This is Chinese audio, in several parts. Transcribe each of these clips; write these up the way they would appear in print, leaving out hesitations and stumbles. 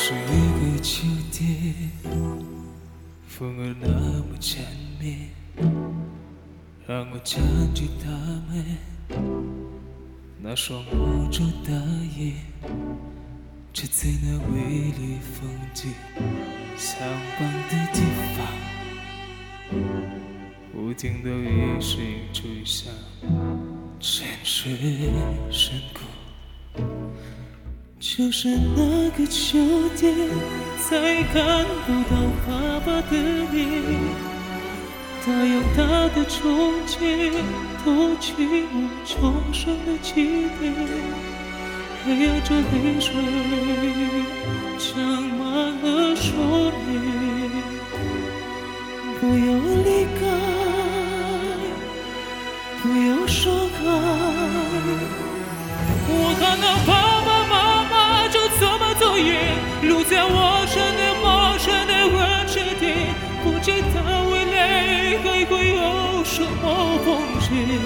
是一个秋天，风儿那么缠绵，让我想起他们那双无助大眼，站在那美丽风景相伴的地方，不停的雨声吹响沉睡深谷。就是那个秋天，再看不到爸爸的脸，他有他的憧憬，托起我重生的起点，黑暗着泪水长满了双眼。不要离开，不要伤害，我看到爸爸妈妈就这么走远，路在我身边陌生的温湿点，不知道未来还会有什么风险。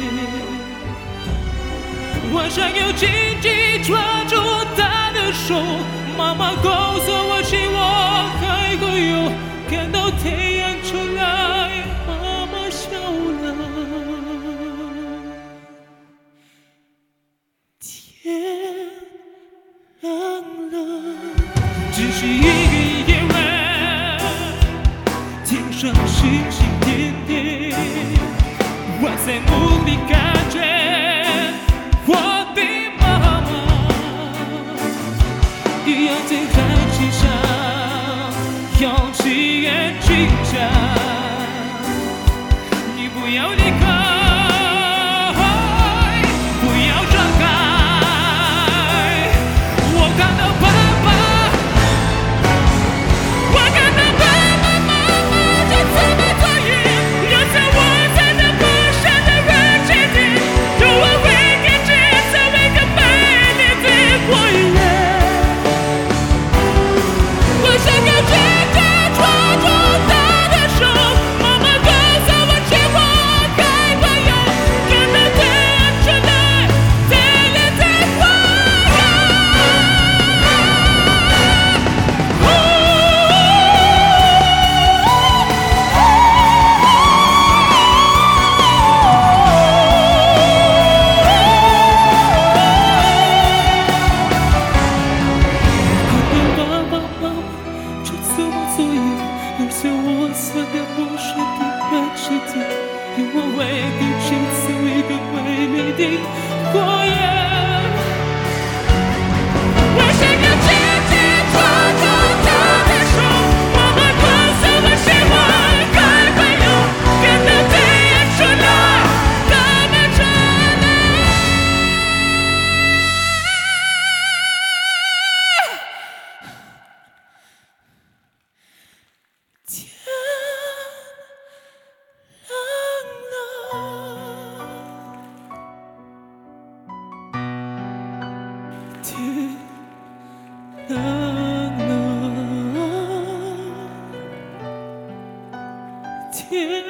我想要紧紧抓住她的手，妈妈告诉我，希望还会有看到太阳出来，妈妈笑了。天亮了，只是一个夜晚，天上星星点点，我在梦里看见我的妈妈，一样在寒气上用起眼睛讲，你不要离开。我想要陌生的人世间，有我为你制造一个美丽的花园。我想要紧紧抓住她的手，妈妈告诉我，希望还会有看到太阳出来，他们出来。天亮了，天